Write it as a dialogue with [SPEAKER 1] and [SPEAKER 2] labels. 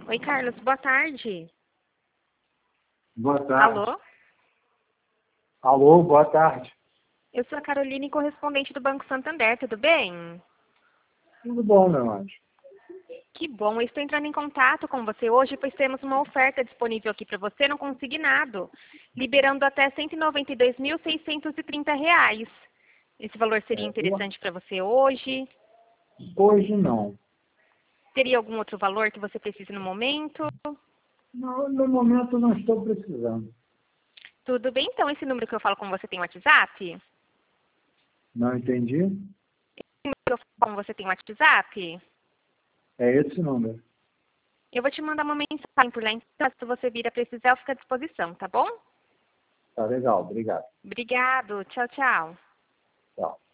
[SPEAKER 1] Oi, Carlos, boa tarde.
[SPEAKER 2] Boa tarde.
[SPEAKER 1] Alô?
[SPEAKER 2] Alô, boa tarde.
[SPEAKER 1] Eu sou a Caroline, correspondente do Banco Santander, tudo bem?
[SPEAKER 2] Tudo bom, meu anjo?
[SPEAKER 1] Que bom, eu estou entrando em contato com você hoje, pois temos uma oferta disponível aqui para você no consignado, liberando até R$ 192.630. Esse valor seria interessante para você hoje?
[SPEAKER 2] Hoje não.
[SPEAKER 1] Teria algum outro valor que você precise no momento?
[SPEAKER 2] Não, no momento não estou precisando.
[SPEAKER 1] Tudo bem, então esse número que eu falo com você tem WhatsApp?
[SPEAKER 2] Não entendi?
[SPEAKER 1] Esse número que eu falo com você tem WhatsApp?
[SPEAKER 2] É esse número.
[SPEAKER 1] Eu vou te mandar uma mensagem por lá, então se você vir a precisar, eu fico à disposição, tá bom?
[SPEAKER 2] Tá legal, obrigado.
[SPEAKER 1] Obrigado, tchau, tchau.
[SPEAKER 2] Tchau.